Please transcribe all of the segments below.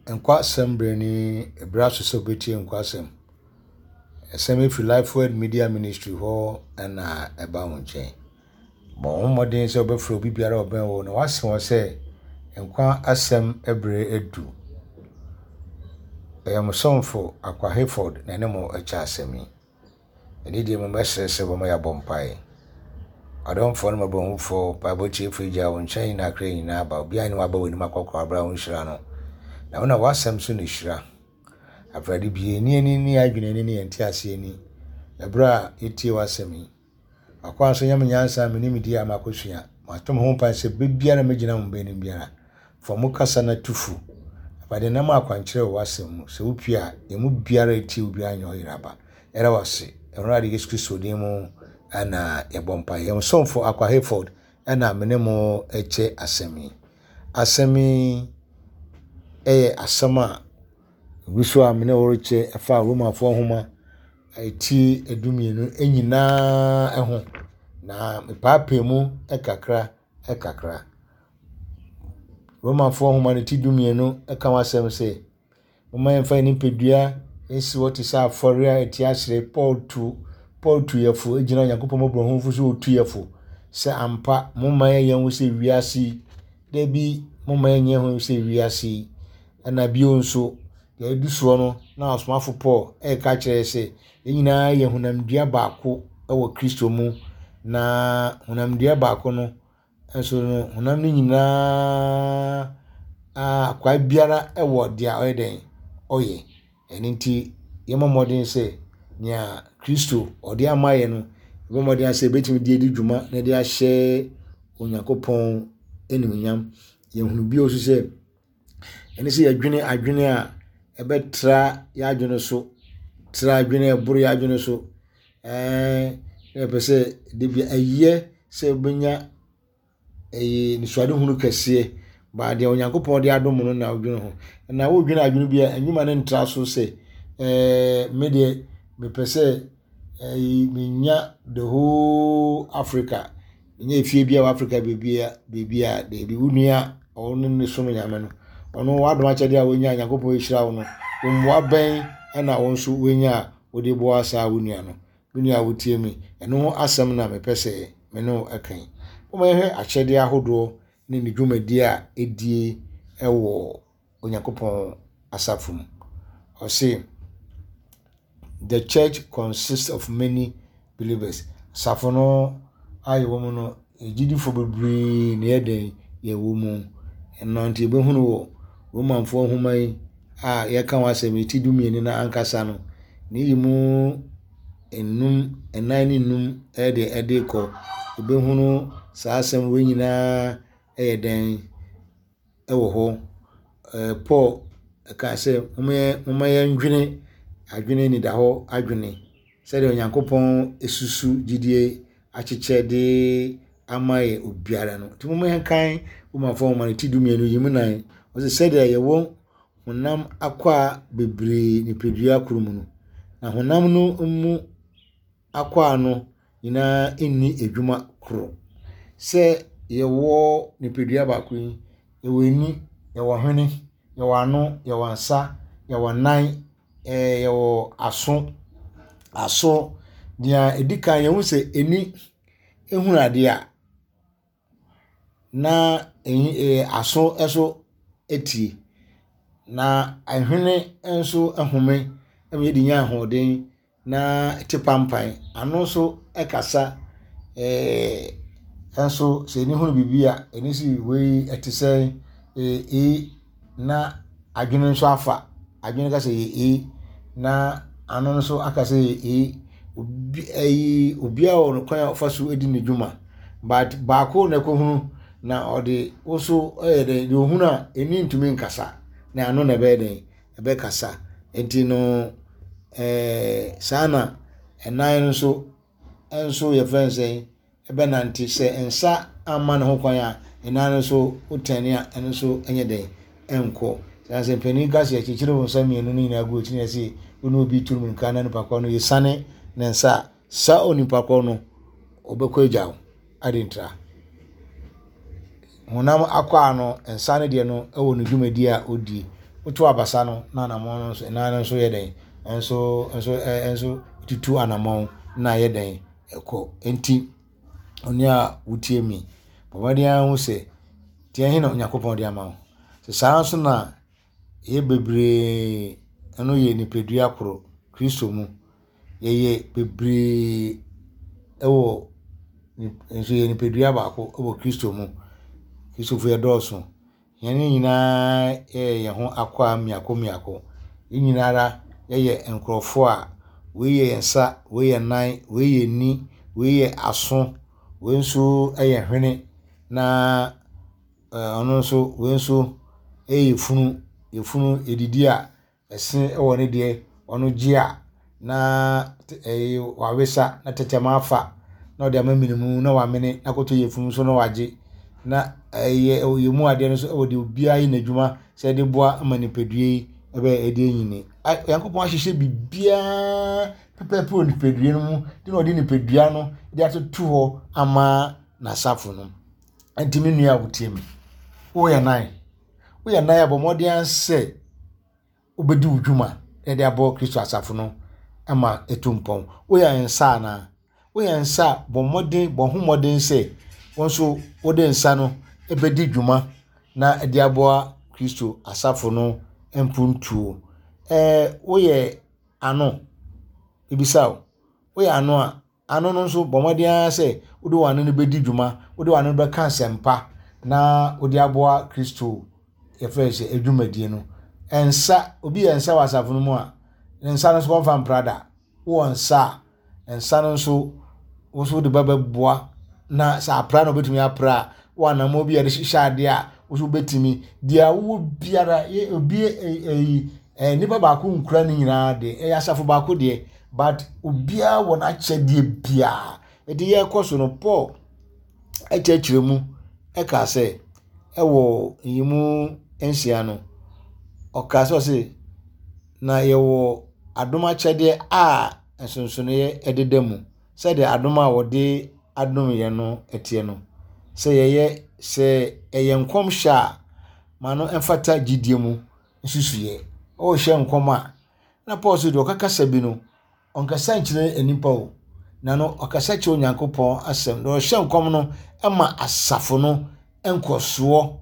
Nkwa sembre ni ebraso so betie nkwa sem. Esem fi Lifeword Media Ministry ho na eba wo nchen. Bo modern se obefro bibiara oben wo na wase wo se nkwa asem ebre edu. Somfo Akwa Hayford na ne mo acha asemi. Eni de mo mesese bo mo ya bompai. Adon for no bo for Bible chief ja wo nchen na kra nyina ba bia ni waba woni makokọ abra wo nhira no. Na wona wasem so ne hira. Afradi bie ni adwene ni enti ase ni. Ebra etie wasemi. Akwa so nyam nyansa me ni medi amakosua. Matom ho pan se bebia megina mo be ni biara. For mo kasa na tufu. Abade na ma akwankyere wasem mu. Se wopia emu biara etie obi anyo yiraba. Era wase. Enrade Yesu Kristo din mu ana yebompa. Somfo Akwa Hayford ana mene mo eche asemi. Asemi asama wiso a mene woriche afa Romafo homa eti edumienu enyina eho na mepaape mu ekakra Romafo homa ne ti dumienu eka wasem se moma yemfa ni pedua esi woti sa aforia eti asre Paul tu yefo ejina Yakobon mobro honfu so tu yefo se ampa moma yen wo se wiase debi moma yen ho se wiase ana bio nso ya eduso no na asomafo Paul ka kire se enyina ye hunamdua baako ewo Kristo mu na hunamdua baako no enso no hunam ni nyina kwa biara ewo dia oyeden oye eninti yemomodin se nya Kristo odi amaye no yemomodin ase betimi die di dwuma na dia hye Onyankopon enimnyam ye hunu bio so se eni se adwene a ebetra ya adwene so tra adwene eburu ya adwene so pese debi aye se benya ni swade hunu kese ba de Onyankopon de adom no na adwene ho na wo dwene adwene bia anyuma ne ntra so se me de me pese minya the whole Africa nya efie bia Africa bebia de bi unua onu ne so nyame no ono wadom achede a wonya Yakobon ehira wo no mwa ben na wonso wonya wode bo asa wonua no wonua wotie mi eno asem na me pese me no akan o me hwe achede ahodo ne ni dwumadi a edie ewo Onyankopon asafum o say the church consists of many believers safono ayo mo no ejidifo bebre ne eden ye wo mu eno nti be hunu wo Romanfo homai yeka wasem ti dumieni na ankasa no ni yimu enan ni num ede ko ebe hunu sa asem we nyina den ewo ho Paul ka se moma ndwene adwene ni da ho adwene se de Onyankopon esusu gidie acheche de amaye obiara no ti moma kan Romanfo homai ti dumieni yimu nan o se said ye won honam akwa bebre ni pedua kurumu no na honam no mu akwa no ina enni edwuma kro se ye wo ni pedua baako yi ye wo ni ye wo hwene ye wo ano ye wo ansa ye wo nan ye wo aso dia edikan ye hu se eni ehunade a na aso eso eti na ahwene enso ahome eme di nya ahoden na tipampan ano so ekasa enso se ni hunu bibia eni si we etise na adwene nso afa adwene ka se na ano so akase obi a ono kwan ofaso edi ne dwuma but baako na ko hunu na ode oso de ohuna eni ntumi nkasa na ano na ebe kasa enti no sana enan nso ye friends ebe nanti se ensa ama na ho kwan a enan nso utani a enso enye den enko sanse pani gas ye chichire won samienu ni na go tini ase onu obi turum nka na nipa kwa no yesane na ensa sa onipa kwa no obekọ ejawo adintra honam akwa no ensane de no ewo no dwumadi a odi woto abasa no na anamon no so na no so yɛ den enso tutu anamon na yɛ den ɛkɔ enti oni a wotie mi bɔmɔden ho sɛ tie hin na Onyankopɔn de ama wo sɛ saa so na yɛ bebree ɛno yɛ nipadua koro Kristo mu yɛ bebree ɛwɔ nso yɛ nipadua baako ɛwɔ Kristo mu Kristofo yɛ dɔɔso yɛn nyinaa yɛ ho akɔ miako yɛn nyinaa yɛ nkrɔfo a we yɛ nsa we yɛ nan we yɛ ni we yɛ aso we nso yɛ hwene na ɔno nso we nso yɛ funu edidi a ɛsen ɛwɔ ne deɛ ɔno gye a na wawesa na tetema afa na ɔde ama minimu na wamene na koto yɛ funu so na wagye na yɛ mu ade no so ɛwɔ de obia yi n'adwuma sɛ de boa ama nipadua yi ɛbɛ ɛde nyine Yankopɔn ahyehyɛ bibia pepepe nipadua no mu de na ɔde nipadua no de atoto hɔ ama n'asafo no antimi nua wotie mi wo yɛ nan abɔmɔden sɛ obedi udwuma de abɔ Kristo asafo no ama etumpɔn wo yɛ nsa na wo yɛ nsa bɔhomɔden sɛ wonso wode nsa no ebedi dwuma na de abɔ Kristo asafo no empuntuo wo yɛ ano ebisa wo yɛ ano a ano no nso bɔmɔden sɛ wode wano no bedi dwuma wode wano no bɛka nsɛmpa na wode abɔ Kristo yɛfrɛ sɛ adwumadie no ensa obi yɛ nsa wɔ asafo no mu a nsa no so kɔmfa mprada wo nsa no nso wo so de babɛboa na sa apra no betumi apra wo anamo bi yɛ de hyehyɛ ade a wo so betumi dia wo biara obi nipa baako nkura ne nyinaa de asafo baako de but obia wɔ na kyɛdeɛ bia ɛde yɛ kɔ so no Paul ɛkyerɛkyerɛ mu ɛka sɛ ɛwɔ yimu ensia no ɔka sɛ na yɛwɔ adom akyɛdeɛ a nsonsonoyɛ ɛdeda mu sɛ de adom a wɔde adom yɛ no ɛteɛ no sɛ ɛyɛ nkɔmhyɛ a ma no ɛmfata gyidie mu nsusuyɛ ɔhyɛ nkɔm a na Paul sɛ de ɔkakasa bi no ɔnkasa nkyerɛ anipa o na no ɔkasa kyerɛ Onyankopɔn asɛm de ɔhyɛ nkɔm no ɛma asafo no ɛnkɔsoɔ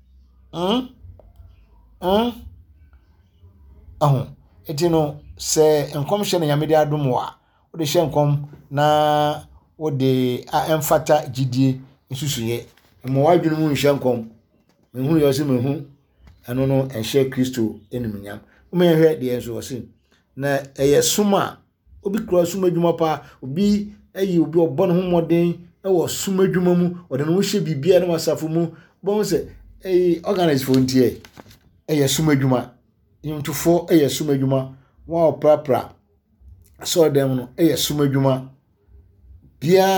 eti no sɛ nkɔm hyɛ na Nyame de adom wa wo de hyɛ nkɔm na wo de ɛmfata gyidie nsusuyɛ mo wadwene mu nhyɛ nkɔm mehu yɛ sɛ mehu ɛno no ɛhyɛ Kristo enumnyam wo mehwɛ de enso wɔse na ɛyɛ suma obi kura suma adwuma pa obi ɔbɔ ne ho mmɔden ɛwɔ suma adwuma mu ɔde ne ho hyɛ bibia na wasafo mu bɔn sɛ organize for ntie ɛyɛ suma adwuma nyintufo ɛyɛ suma adwuma wa oprapra so dem no ɛyɛ suma adwuma bia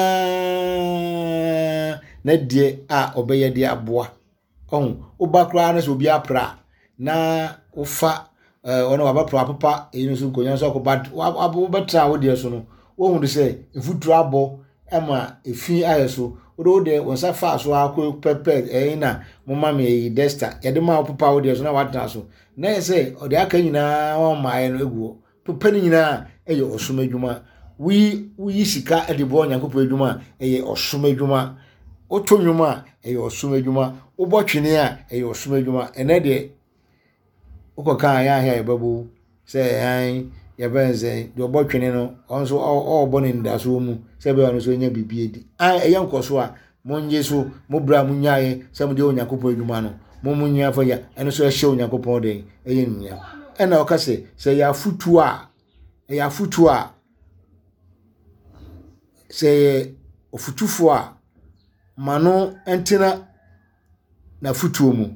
na die a obɛyɛ de aboa obakra na so obi apra na ofa ono wabapra papa no so nkonya so akoba wobetra wo de so no wo hu de sɛ efuturu abɔ ɛma efi ayɛ so wo de wonsa fa so akɔ pepe na mama me desta yɛde ma papa wo de so na watena so na yɛ sɛ ɔde aka nyinaa wo ma ayɛ no eguo pepe ni nyinaa ɛyɛ osuma adwuma wi sika ɛde bɔ Nyankopɔn adwuma ɛyɛ osuma adwuma oto nwuma ɛyɛ osuma adwuma wobɔ twene a ɛyɛ osuma adwuma ɛnɛ de ukoka ya ahia yɛbɛbo sɛ yɛbɛnze de ɔbɔ twene no ɔnso ɔbɔ ne ndaso mu sɛ bɛ ɔno so nya bibie di ɛyɛ nkɔso a monye so mobra munyae sɛ mo de Onyankopɔn adwuma no momunya fa ya ɛno so ɛhyɛ Onyankopɔn de ɛyɛ nunya ɛna ɔka sɛ yɛ afutu a sɛ ofutufo a mano entena na futuo mu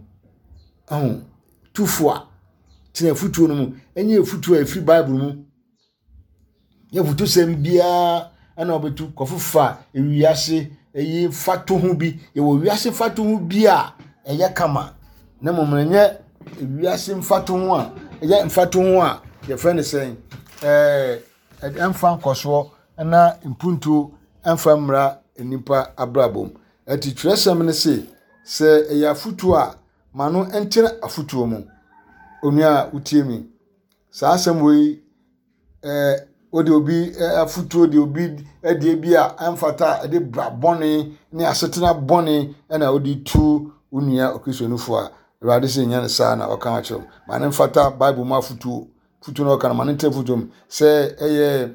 tufo a tena futuo no mu enye futuo a free Bible mu ye futu sem bia ana obetu kofufa ewiase eyi fato ho bi ye wo wiase fato ho bi a eye kama na momrenye ewiase mfato ho a eye mfato ho a ye friend say emfa nkoso na impuntu emfa mra nipa abrabom ati tresem ne se eye afutuo a mano entena afutuo mu onua utie mi saa asɛm wei ode obi afutuo de obi de bi a amfata de bra bɔne ne asetena bɔne na odi tu onua okrisonufo a Awurade sɛ nya ne saa na ɔka ma kyerɛ ma ne mfata Bible mu afutuo no ɔka na ma ne ntefutum sɛ ɛyɛ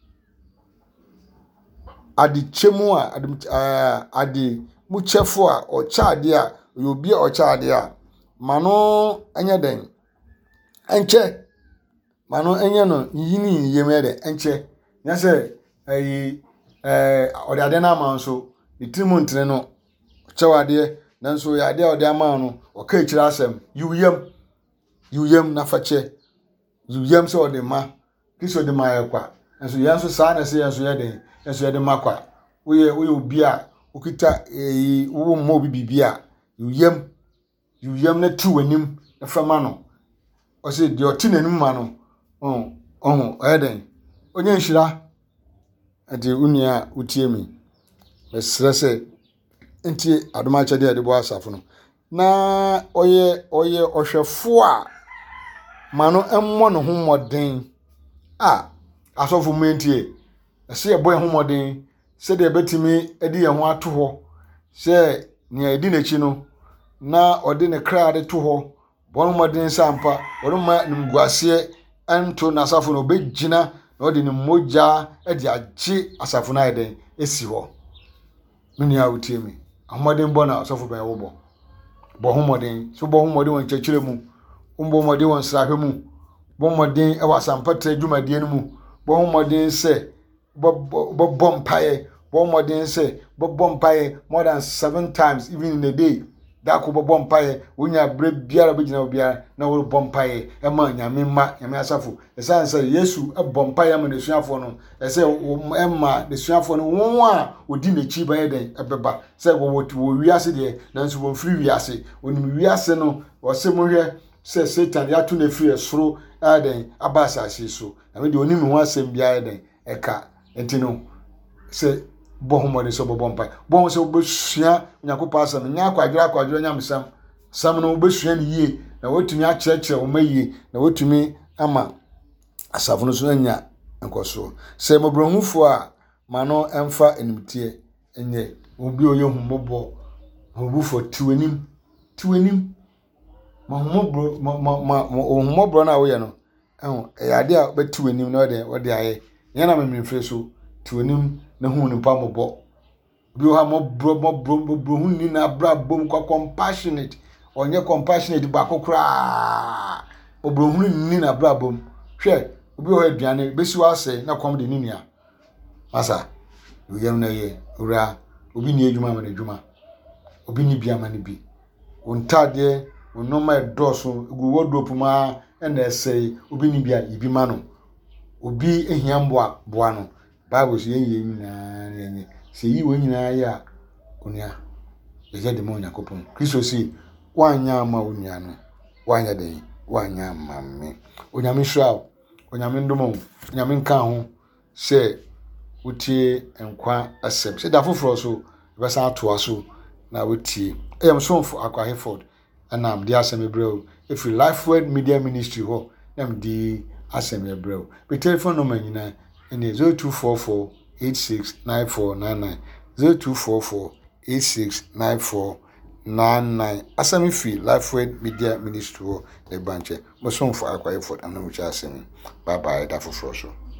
ade chemu a ade mu chefo a ɔkyaade a obi a ɔkyaade a mano anya den enche mano anya no yini yemede enche nya sɛ ɔde ade na ama nso itimu ntre no kyɛwade nanso ya ade a ɔde ama no ɔka ekyira asɛm yuyem na fache yuyem sɛ ɔde ma Kristo de ma yakwa nanso yanso saa na sɛ yanso yɛ den yanso yɛ de makwa woyɛ obi a okita wo mo bibia yuyem na ti wanim na fama no ɔse de ɔti nanim ma no ɛden onye nhyira ade unia utie mi mesrɛ sɛ nti adoma kyɛde de bo asafo no na ɔyɛ ɔhwɛfo a ma no mmɔ no ho mmɔden a asɔfo mu ntie ɛsɛ yɛbɔ ho mmɔden sɛ de betimi adi yɛn ho ato hɔ sɛ nea edi n'akyi no na ɔde ne kra de to hɔ bɔn mmɔden sampa ɔrema nimguaseɛ anto n'asafo no obegyina na ɔde ne mogya de agye asafo no ayɛden esi hɔ menua utie mi ahoɔden bɔ na asɔfo bɛn wo bɔ ho mmɔden so bɔ ho mmɔden wɔ nkyɛkyerɛ mu bɔ mmɔden wɔ nsrahwɛ mu bɔ mmɔden wɔ asampatra dwumadie no mu bɔ ho mmɔden sɛ bɔ mpaeɛ bɔ mmɔden sɛ bɔ mpaeɛ more than 7 times even in a day dako bɔ mpaeɛ wonya bre biara bɛgyina obiara na wo bɔ mpaeɛ ɛma nyame asafo ɛsan sɛ Yesu bɔ mpaeɛ ma nesuafo no ɛsɛ ɛma nesuafo no wo a odi n'akyi bɛyɛ den ɛbɛba sɛ wo wiase deɛ nanso wo mfiri wiase onim wiase no wɔsɛ mo hwɛ sɛ Satan ya to na firi soro aden aba asase so na me de onim ho asɛm biara den ɛka enti no sɛ bɔ ho mɔde so bɔ mpa bɔ so bɛsua Nyankopɔn asɛm nya akwadwira nyamsam sam no bɛsua ne yie na wotumi akyerɛkyerɛ wo mayi na wotumi ama asafo no so anya nkoso sɛ mobrohufo a ma no ɛmfa enimtie enye obi oyɛ humobɔ hobufo tiwanim ma humobro na wo yɛ no ɛyɛ ade a bɛtiwanim na ɔde ayɛ nyana memfre so tiwanim na hu nipa mobɔ bi o ha mobro hu ni na bra bom compassionate onye compassionate ba kokra obro hu ni na bra bom hwɛ obi o ha aduane besi wa ase na kom de ni nua masa yem na ye ora obi ni adwuma ma na adwuma obi ni bia ma ni bi wontade wonoma edoso egu wardrobe ma na ɛsɛi obi ni bia ibi ma no obi ehia boa no Bible say nyina se yi wo nyina ya onua ye de mo Yakobon Kristo si wanya ama onua no wanya den wanya ama me onyame hwa onyame ndomo onyame nka ho se wotie enkwa asem se da foforo so besa atoa so na wotie eyam sonfo akwa Hereford ana am de asem ebreu if Lifeword Media Ministry ho na am de asem ebreu be telephone number nyina ene 0244 869499 0244 869499 asami fi Lifeword Media Ministry ho le banche mo sonfo akwa Hereford ana mo cha asem bye bye da foforo so